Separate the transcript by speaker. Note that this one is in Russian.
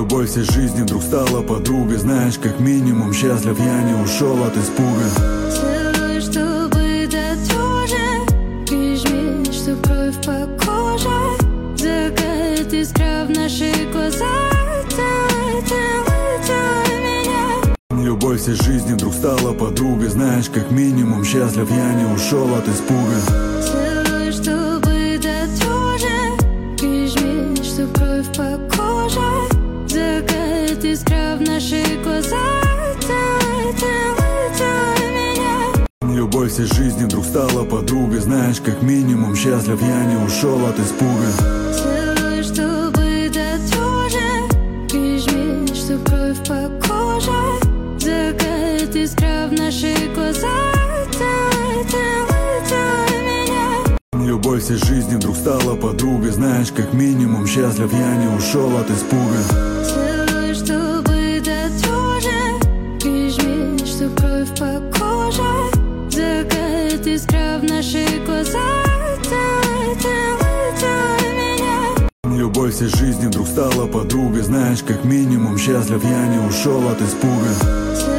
Speaker 1: Любовь всей жизни вдруг стала подругой. Знаешь, как минимум счастлив я не ушел от испуга.
Speaker 2: Целуй, чтобы до дрожи, прижми, чтоб кровь по коже, загорит искра в наших глазах. Целуй, целуй, целуй меня.
Speaker 1: Любовь всей жизни вдруг стала подругой. Знаешь, как минимум счастлив я не ушел от испуга.
Speaker 2: Целуй, чтобы до дрожи, прижми, чтоб кровь по коже, загорит искра в наших глазах. Целуй, целуй, целуй меня.
Speaker 1: Любовь всей жизни вдруг стала подругой. Знаешь, как минимум счастлив я не ушел от испуга.
Speaker 2: Целуй, чтобы до дрожи, прижми, чтоб кровь по коже, загорит искра в наших глазах. Целуй, целуй, целуй меня.
Speaker 1: Любовь всей жизни вдруг стала подругой. Знаешь, как минимум счастлив я не ушел от испуга.
Speaker 2: Целуй, чтобы до дрожи, прижми, чтоб кровь по коже, загорит искра в наших глазах. Целуй, целуй, целуй меня.
Speaker 1: Любовь всей жизни вдруг стала подругой. Знаешь, как минимум счастлив я не ушел от испуга.